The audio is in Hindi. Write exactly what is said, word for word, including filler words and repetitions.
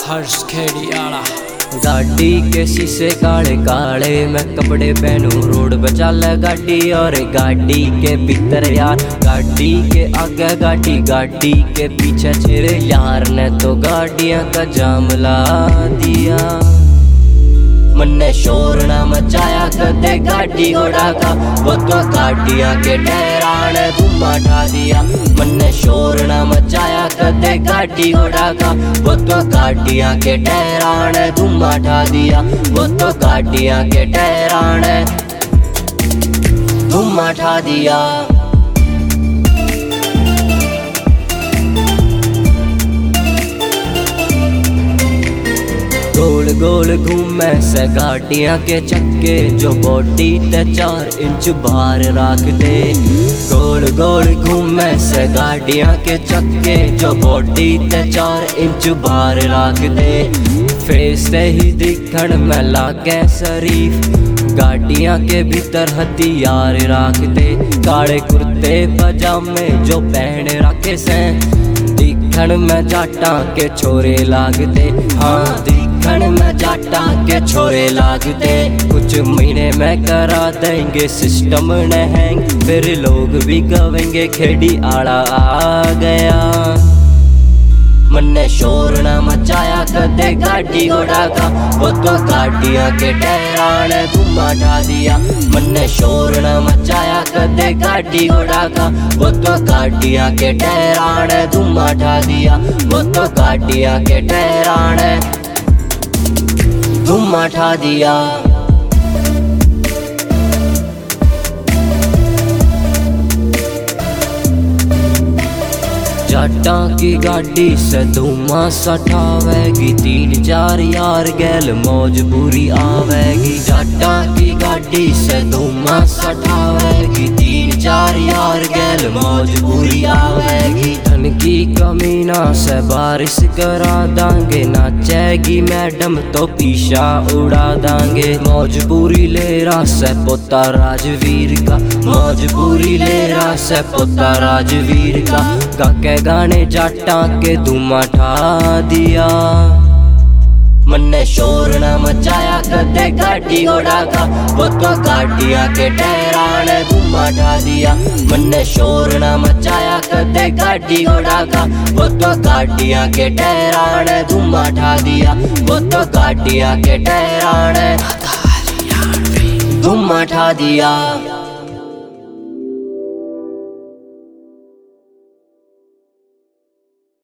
हर्ष खेड़ियाला। गाड़ी के शीशे काले काले, मैं कपड़े पहनू रोड पे चले गाड़ी, और गाड़ी के भीतर यार, गाड़ी के आगे गाड़ी, गाड़ी के पीछे तेरे यार ने तो गाड़ियां का जाम ला दिया। मन्ने शोर ना मचाया कदे गाड़ी घोड़ा का, वो तो गाड़ियां के टायरा ने धुआं उठा दिया। मन्ने शोर ना मचाया कदे गाड़ी घोड़ा का, वो तो गाड़ियां के टायरा ने धुआं उठा दिया। वो तो गाड़ियां के टायरा ने धुआं उठा दिया। गोल गोल घूमे से गाड़ियां के चक्के, जो बॉडी ते चार इंच बाहर रख दे। गोल गोल घूमे से गाड़ियां के चक्के, जो बॉडी ते चार इंच बाहर रख दे। फेस से ही दिखण में लागे शरीफ, गाड़ियां के भीतर हथियार रख दे। काले कुर्ते पजामे जो पहन रखे से, दिखण में जाटा के छोरे लागते। हाँ दिखण में जाटा के छोरे लागते। कुछ महीने में करा देंगे सिस्टम ने हैंग, फिर लोग भी कहेंगे खेड़ी आड़ा आ गया। मन्ने शोर ना मचाया कदे गाड़ी घोड़ा का, वो तो गाड़ियां के टायरा ने धुआं उठा दिया। मन्ने शोर ना मचाया कदे गाड़ी घोड़ा का, वो तो गाड़ियां के टायरा ने धुआं उठा दिया। वो तो गाड़ियां के टायरा ने धुआं उठा दिया। जाटा की गाड़ी से धुआं सठावेगी, तीन चार यार गैल मौज पूरी आवेगी। जाटा की गाड़ी से धुआं सठावेगी, तीन चार यार गैल मौज पूरी आवेगी। धन की कमी ना से बारिश करा दांगे, नाचेगी मैडम तो पीछा उड़ा दांगे। मौज पूरी ले रहा से पोता राजवीर का, मौज पूरी ले रहा से पोता राजवीर का। काके गाने जाटा के धुआं उठा दिया। मन्ने शोर ना मचाया कदे गाड़ी घोड़ा का, वो तो गाड़ियां के टायरा ने धुआं उठा दिया। मन्ने शोर ना मचाया कदे गाड़ी घोड़ा का, वो तो गाड़ियां के टायरा ने धुआं उठा दिया। वो तो गाड़ियां के टायरा ने धुआं उठा दिया।